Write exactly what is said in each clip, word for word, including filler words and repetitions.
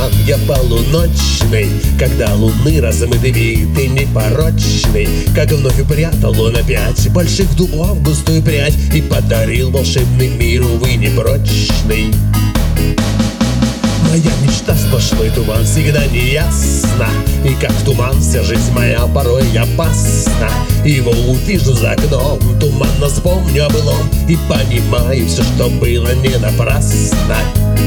туман я полуночный, когда луны размытый вид и непорочный, как вновь упрятал он опять больших дубов густую прядь и подарил волшебный мир, увы, непрочный. Моя мечта сплошной туман, всегда неясна, и как туман вся жизнь моя порой опасна. Его увижу за окном, туманно вспомню о былом и понимаю все, что было не напрасно.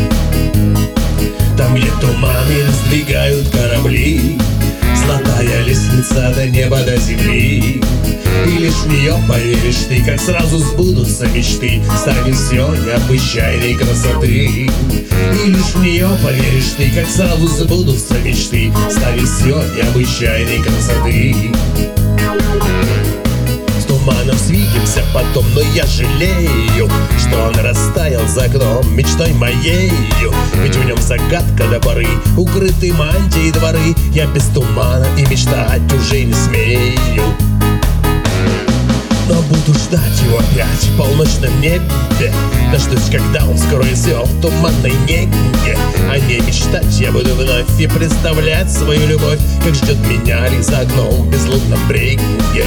Там, где туманы раздвигают корабли, золотая лестница до неба, до земли. И лишь в нее поверишь ты, как сразу сбудутся мечты, станет все необычайной красоты. И лишь в нее поверишь ты, как сразу сбудутся мечты, станет все необычайной красоты. С туманом свидимся потом, но я жалею, что он растаял за окном мечтой моею. Ведь в нем загадка до поры, укрыты мантии дворы. Я без тумана и мечтать уже не смею. Но буду ждать его опять в полночном небе, дождусь, когда он скроет все в туманной неге. О ней мечтать я буду вновь и представлять свою любовь, как ждет меня лишь за окном в безлунном бреге.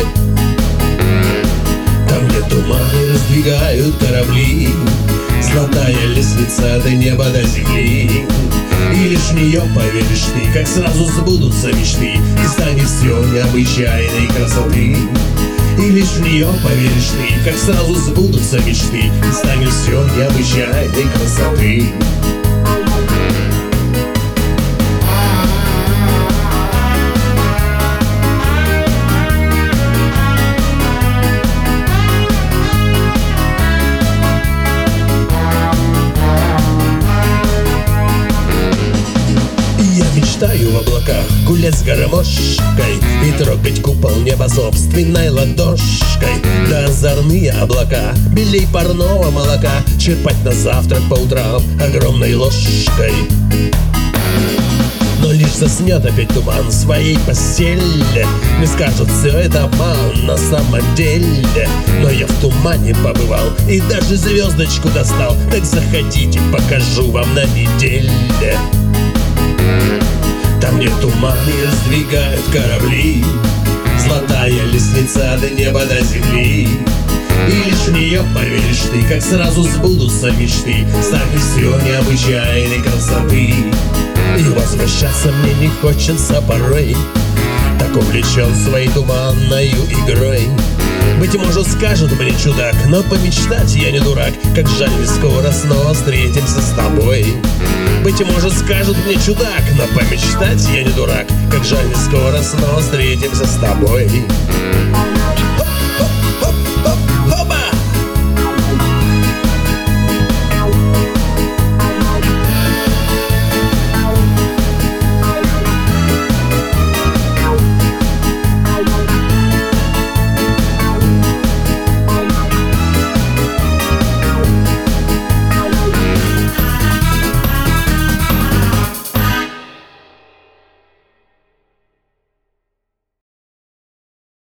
Там, где туманы раздвигают корабли, золотая лестница до неба, до земли. И лишь в нее поверишь ты, как сразу сбудутся мечты, и станет все необычайной красоты. И лишь в нее поверишь ты, как сразу сбудутся мечты, и станет все необычайной красоты. Мечтаю в облаках гулять с гармошкой и трогать купол неба собственной ладошкой. Да озорные облака белей парного молока черпать на завтрак по утрам огромной ложкой. Но лишь заснет опять туман в своей постели, мне скажут, все это обман на самом деле. Но я в тумане побывал и даже звездочку достал, так заходите, покажу вам на неделе. Там, где туманы раздвигают корабли, золотая лестница до неба, до земли. И лишь в нее поверишь ты, как сразу сбудутся мечты, станет все необычайной красоты. И возвращаться мне не хочется порой, так увлечен своей туманною игрой. Быть может, скажут мне чудак, но помечтать я не дурак, как жаль, не скоро снова встретимся с тобой. Быть может, скажут мне чудак, но помечтать я не дурак, как жаль, не скоро снова встретимся с тобой.